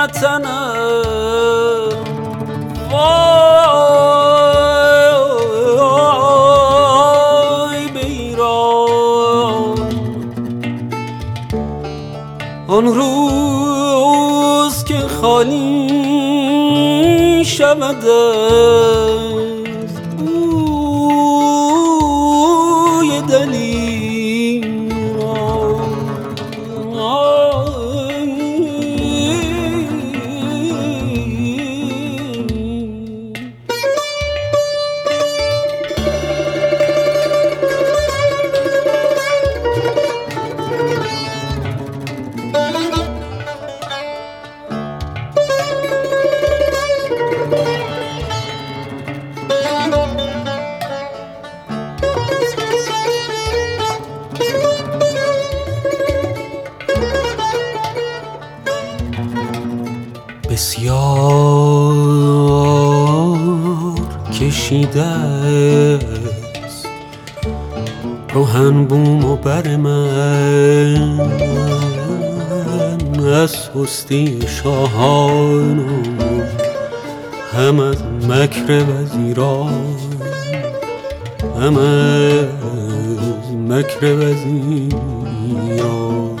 وطنم وای به ایران. آن روز که خالی شود از بوی دلیران، بسیار کشیده است روحن بوم و بر من از هستی شاهان و هم از مکر وزیران، هم از مکر وزیران.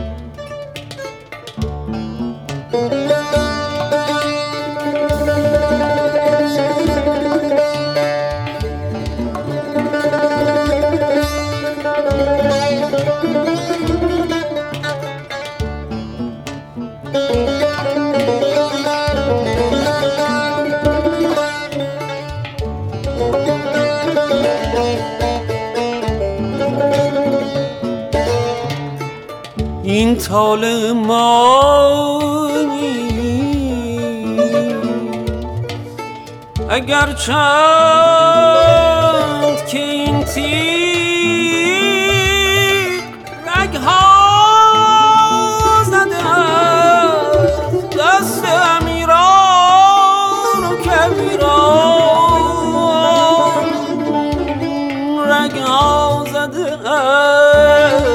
این طالع مانی اگر چند که این تیر رگها زده از دست امیران و کبیران، رگها زده از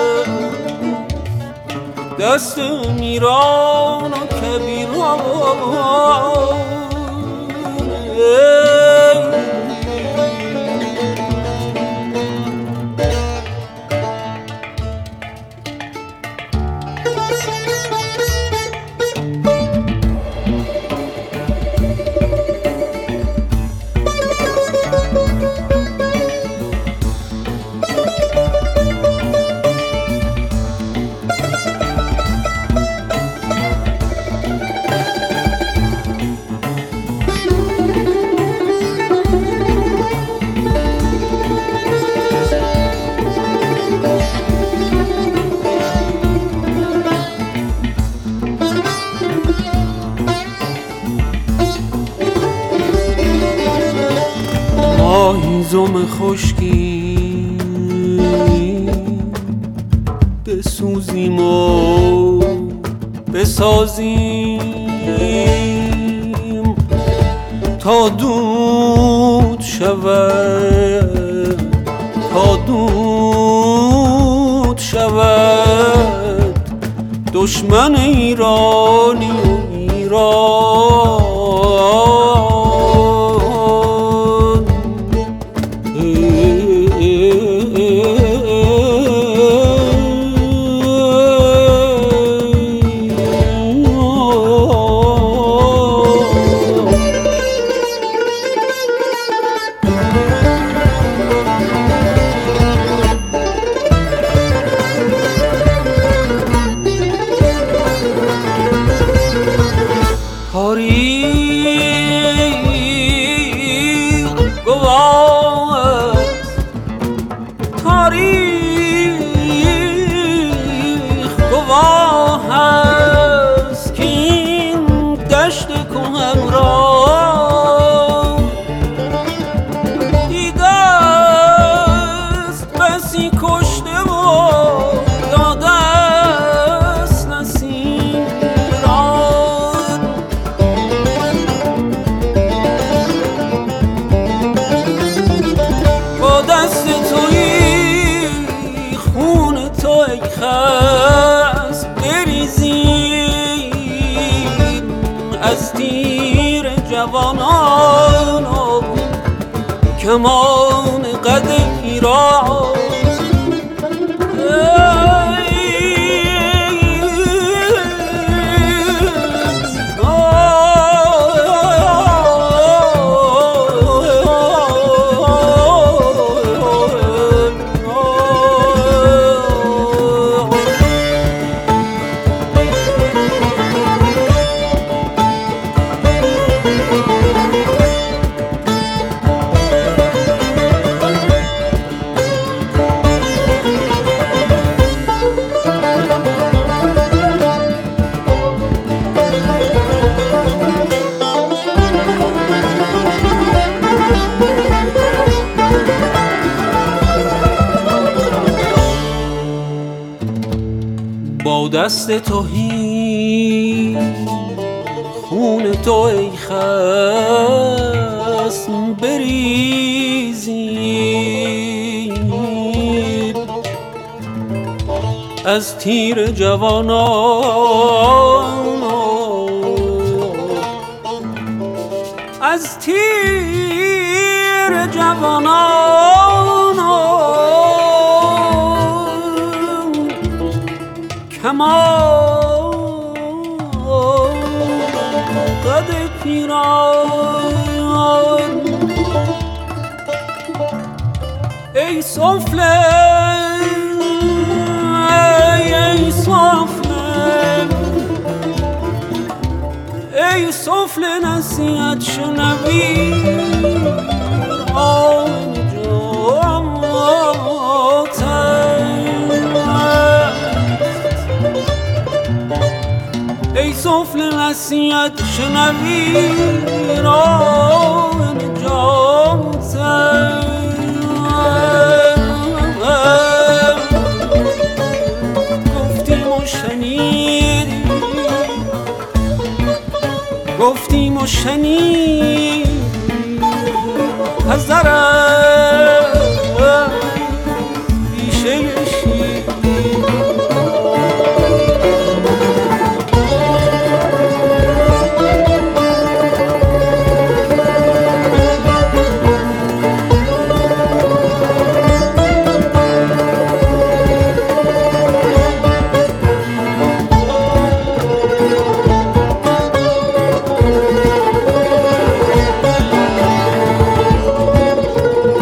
دست میران و کبیران. هیزم خشکی بسوزیم و بسازیم تا دود شود، تا دود شود دشمن ایرانی و ایران. تاریخ گواه است که این دشت کهن را دیده است بسی کشته و داده است نصیب را. با دست تویی خون تو ای خصم بریزی کمان قد پیراز با دست تهی خون تو ای خصم بریزیم از تیر جوانان از تیر جوانان کمان قد پیران ای سفله ای سفله ای سفله نصیحت شنوی ای سفله نصیحت شنوی راه نجات گفتیم و شنیدی گفتیم و شنیدی حذرت